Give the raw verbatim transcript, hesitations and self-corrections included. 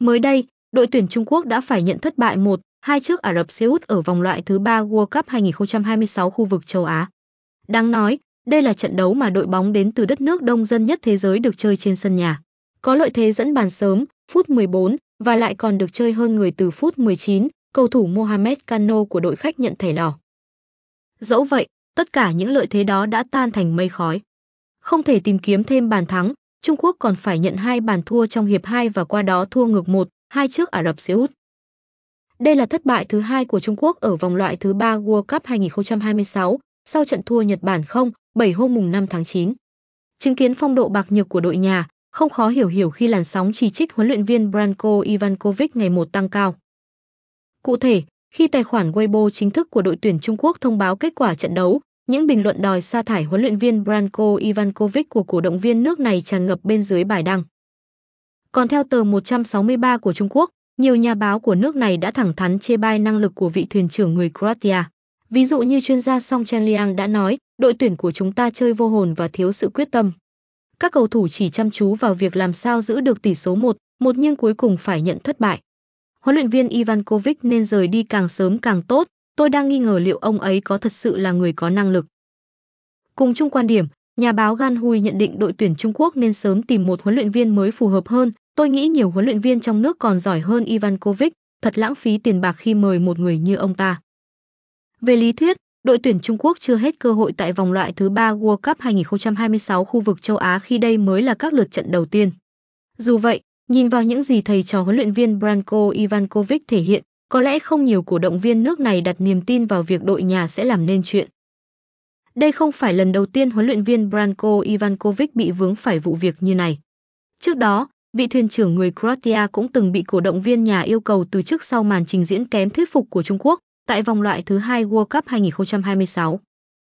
Mới đây, đội tuyển Trung Quốc đã phải nhận thất bại một hai trước Ả Rập Xê Út ở vòng loại thứ ba World Cup hai không hai sáu khu vực châu Á. Đáng nói, đây là trận đấu mà đội bóng đến từ đất nước đông dân nhất thế giới được chơi trên sân nhà. Có lợi thế dẫn bàn sớm, phút mười bốn, và lại còn được chơi hơn người từ phút mười chín, cầu thủ Mohamed Kano của đội khách nhận thẻ đỏ. Dẫu vậy, tất cả những lợi thế đó đã tan thành mây khói. Không thể tìm kiếm thêm bàn thắng, Trung Quốc còn phải nhận hai bàn thua trong hiệp hai và qua đó thua ngược một hai trước Ả Rập Xê Út. Đây là thất bại thứ hai của Trung Quốc ở vòng loại thứ ba World Cup hai không hai sáu, sau trận thua Nhật Bản không bảy hôm mùng năm tháng chín. Chứng kiến phong độ bạc nhược của đội nhà, không khó hiểu hiểu khi làn sóng chỉ trích huấn luyện viên Branko Ivanovic ngày một tăng cao. Cụ thể, khi tài khoản Weibo chính thức của đội tuyển Trung Quốc thông báo kết quả trận đấu, những bình luận đòi sa thải huấn luyện viên Branko Ivanovic của cổ động viên nước này tràn ngập bên dưới bài đăng. Còn theo tờ một trăm sáu mươi ba của Trung Quốc, nhiều nhà báo của nước này đã thẳng thắn chê bai năng lực của vị thuyền trưởng người Croatia. Ví dụ như chuyên gia Song Chen Liang đã nói, đội tuyển của chúng ta chơi vô hồn và thiếu sự quyết tâm. Các cầu thủ chỉ chăm chú vào việc làm sao giữ được tỷ số một một nhưng cuối cùng phải nhận thất bại. Huấn luyện viên Ivanovic nên rời đi càng sớm càng tốt, tôi đang nghi ngờ liệu ông ấy có thật sự là người có năng lực. Cùng chung quan điểm, nhà báo Gan Hui nhận định đội tuyển Trung Quốc nên sớm tìm một huấn luyện viên mới phù hợp hơn. Tôi nghĩ nhiều huấn luyện viên trong nước còn giỏi hơn Ivanovic, thật lãng phí tiền bạc khi mời một người như ông ta. Về lý thuyết, đội tuyển Trung Quốc chưa hết cơ hội tại vòng loại thứ ba World Cup hai không hai sáu khu vực châu Á khi đây mới là các lượt trận đầu tiên. Dù vậy, nhìn vào những gì thầy trò huấn luyện viên Branko Ivanovic thể hiện, có lẽ không nhiều cổ động viên nước này đặt niềm tin vào việc đội nhà sẽ làm nên chuyện. Đây không phải lần đầu tiên huấn luyện viên Branko Ivanovic bị vướng phải vụ việc như này. Trước đó, vị thuyền trưởng người Croatia cũng từng bị cổ động viên nhà yêu cầu từ chức sau màn trình diễn kém thuyết phục của Trung Quốc tại vòng loại thứ hai World Cup hai không hai sáu.